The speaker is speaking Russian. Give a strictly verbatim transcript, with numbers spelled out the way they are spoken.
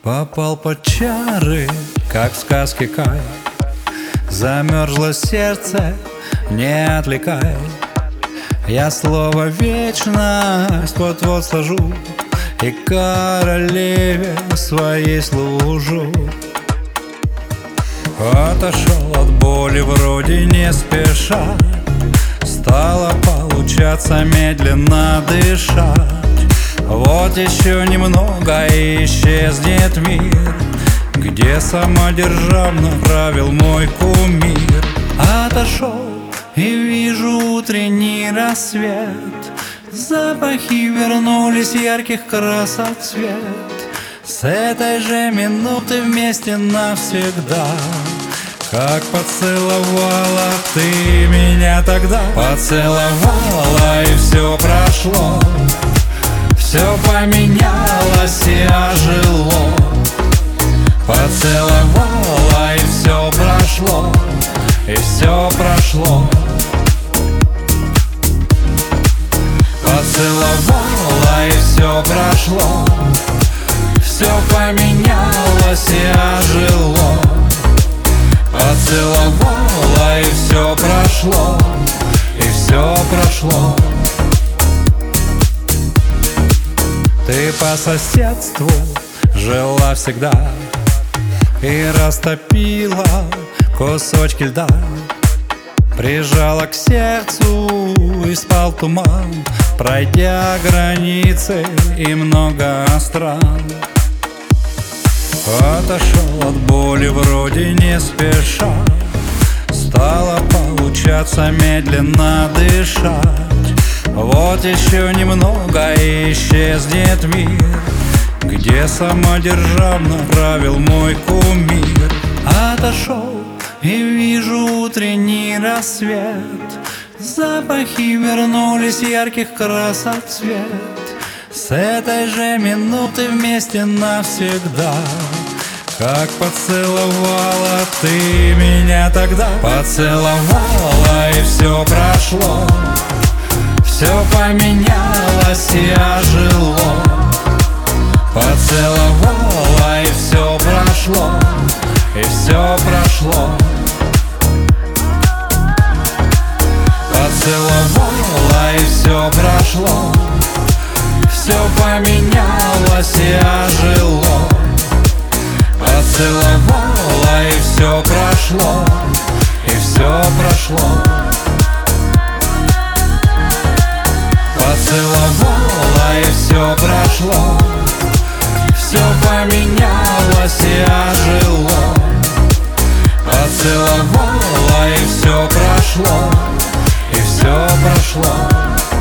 Попал под чары, как в сказке Кай. Замерзло сердце, не отвлекай. Я слово вечность вот-вот сложу, и королеве своей служу. Отошел от боли вроде не спеша, стало получаться медленно дышать. Вот еще немного и исчезнет мир, где самодержавно правил мой кумир. Отошел и вижу утренний рассвет, запахи вернулись ярких красок цвет. С этой же минуты вместе навсегда, как поцеловала ты меня тогда. Поцеловала и все прошло, все поменялось и ожило. Поцеловала и все прошло, и все прошло. Поцеловала и все прошло, все поменялось и ожило. Поцеловала и все прошло, и все прошло. Ты по соседству жила всегда и растопила кусочки льда, прижала к сердцу и спал туман, пройдя границы и много стран. Отошел от боли вроде не спеша, стало получаться медленно дышать. Вот еще немного и исчезнет мир, где самодержавно правил мой кумир. Отошел и вижу утренний рассвет, запахи вернулись ярких красок цвет. С этой же минуты вместе навсегда, как поцеловала ты меня тогда. Поцеловала и все прошло, все поменялось и ожило. Поцеловала и все прошло, и все прошло. Поцеловала и все прошло, все поменялось и ожило. Поцеловала и все прошло, и все прошло. Поцеловала и все прошло, все поменялось и ожило. Поцеловала и все прошло, и все прошло.